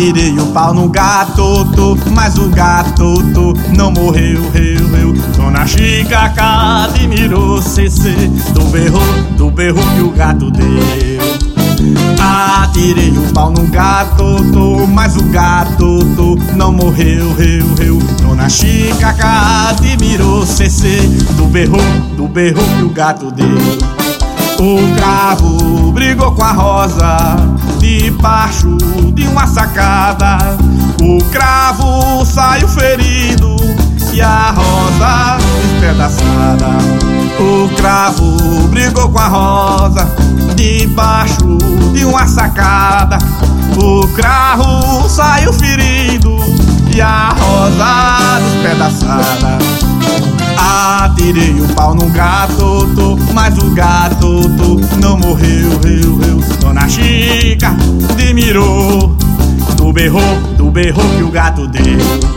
Atirei o pau no gato, mas o gato não morreu, Dona Chica admirou Cecê do berro que o gato deu. Atirei o pau no gato, mas o gato não morreu, Dona Chica admirou Cecê do berro que o gato deu. O cravo brigou com a rosa debaixo de uma sacada. O cravo saiu ferido e a rosa despedaçada. O cravo brigou com a rosa debaixo de uma sacada. O cravo saiu ferido e a rosa despedaçada. Atirei o pau no gato, mas o gato não morreu, Dona Chica admirou do berro que o gato deu.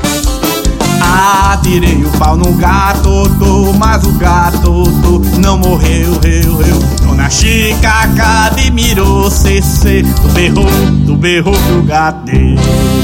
Atirei o pau no gato, mas o gato não morreu, Dona Chica admirou Cecê do berro que o gato deu.